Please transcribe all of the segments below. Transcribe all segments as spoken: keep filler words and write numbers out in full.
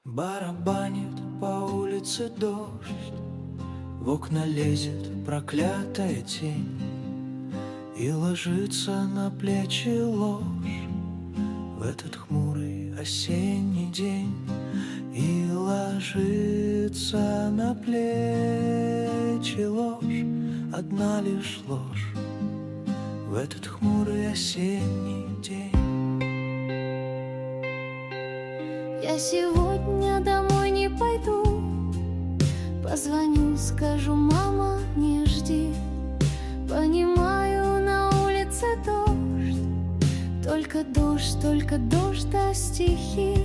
Барабанит по улице дождь, в окна лезет проклятая тень и ложится на плечи ложь в этот хмурый осенний день. И ложится на плечи ложь, одна лишь ложь в этот хмурый осенний день. Я сегодня домой не пойду, позвоню, скажу: мама, не жди. Понимаю, на улице дождь, только дождь, только дождь да стихи.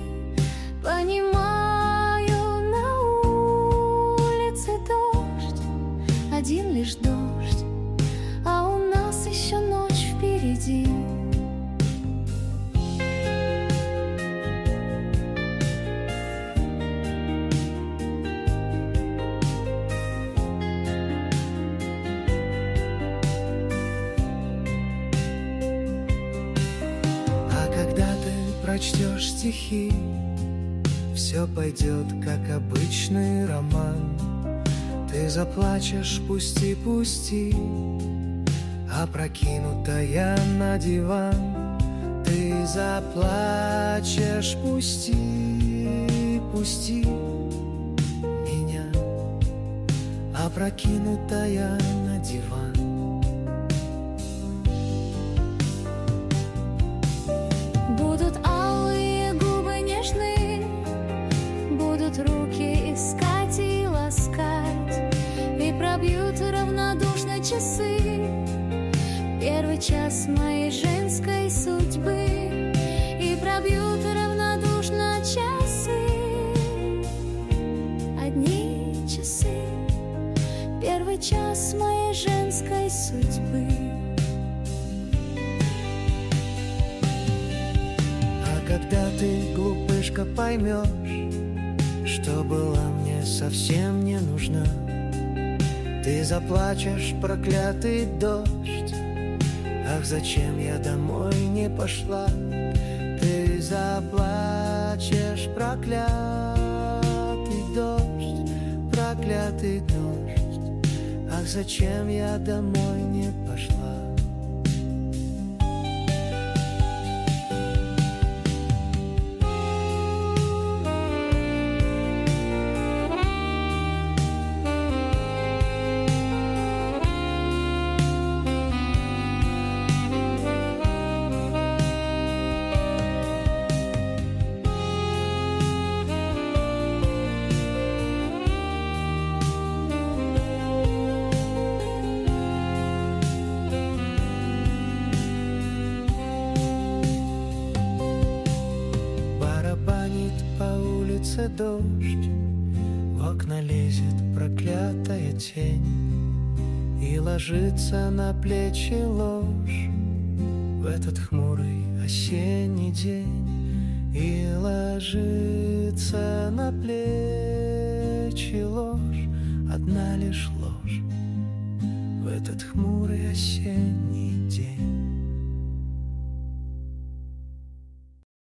Понимаю, на улице дождь, один лишь дождь, а у нас еще ночь впереди. Прочтешь стихи, все пойдет, как обычный роман. Ты заплачешь, пусти, пусти, опрокинутая на диван. Ты заплачешь, пусти, пусти меня, опрокинутая на диван. Руки искать и ласкать, и пробьют равнодушно часы первый час моей женской судьбы, и пробьют равнодушно часы, одни часы, первый час моей женской судьбы. А когда ты, глупышка, поймешь, что была мне совсем не нужна, ты заплачешь, проклятый дождь. Ах, зачем я домой не пошла? Ты заплачешь, проклятый дождь, проклятый дождь. Ах, зачем я домой не пошла? Дождь, в окна лезет проклятая тень и ложится на плечи ложь в этот хмурый осенний день. И ложится на плечи ложь, одна лишь ложь в этот хмурый осенний день.